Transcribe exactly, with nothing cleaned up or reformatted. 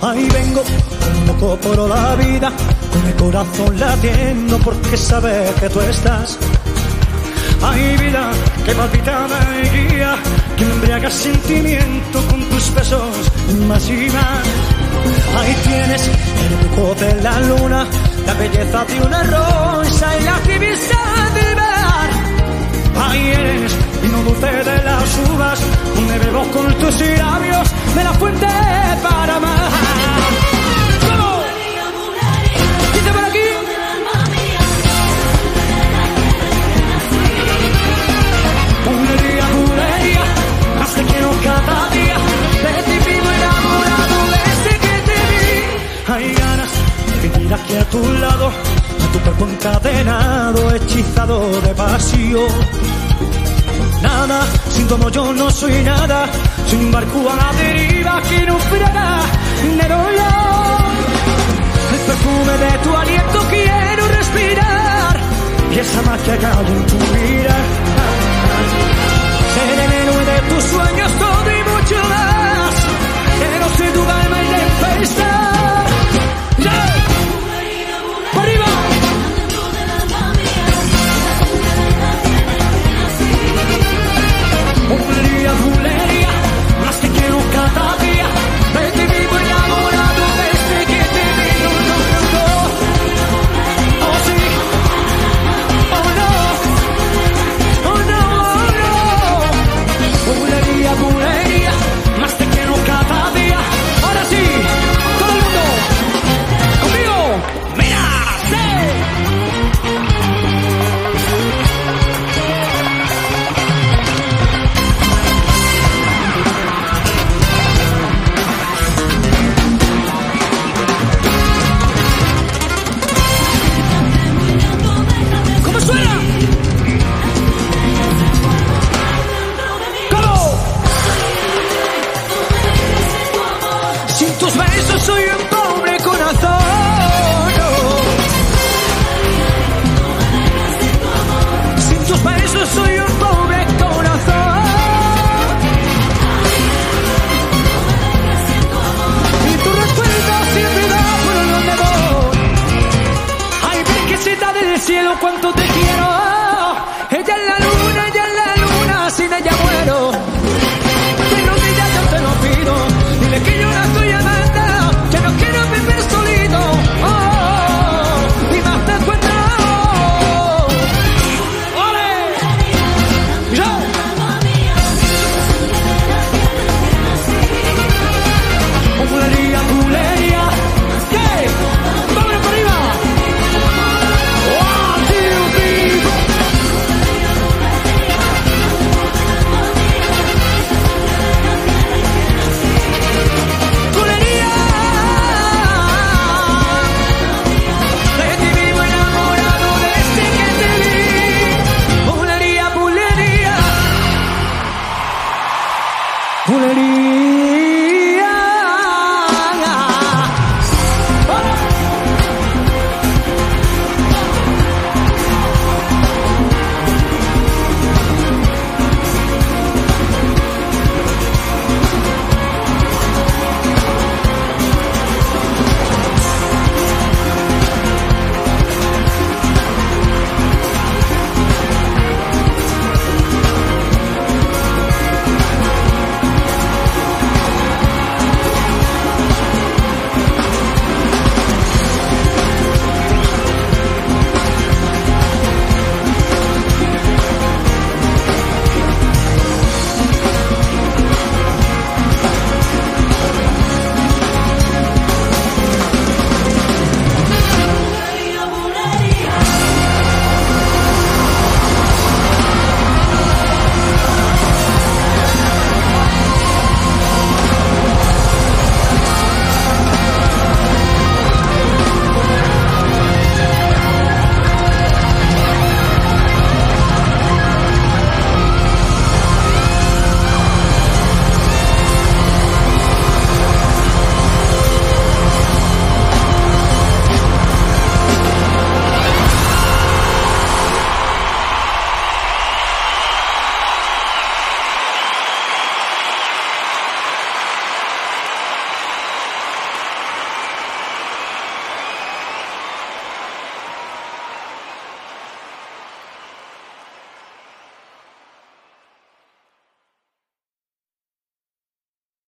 Ahí vengo, un poco por la vida, con el corazón latiendo porque sabes que tú estás. Ay, vida, que palpita me guía, que embriaga sentimiento con tus besos más y más. Ahí tienes el dibujo de la luna, la belleza de una rosa y la actividad del mar. Ahí eres vino dulce de las uvas, me bebo con tus labios de la fuente para amar. ¿Cómo? Dice por aquí. Bulería, bulería, más te quiero cada día, de ti vivo enamorado desde que te vi. Hay ganas de vivir aquí a tu lado, a tu cuerpo encadenado, hechizado de pasión. Nada, sin tu amor yo no soy nada, soy un barco a la deriva que no frena de dolor. El perfume de tu aliento quiero respirar, y esa magia que hay en tu vida. Seré el héroe de tus sueños, todo y mucho más, pero sin tu alma y tempestad. ¡Yeah! ¡Por arriba! Bulería, bulería, más te quiero cada día, de ti vivo enamorado desde que te vi. No, no, no, no. Oh sí, oh no, oh no, oh no. Bulería, bulería, más te quiero cada día. Ahora sí, todo el mundo, conmigo, mira, sí. Soy un pobre corazón. Sin tus besos soy un pobre corazón. Y tu recuerdo siempre da por donde voy. Ay, virgencita del cielo, cuánto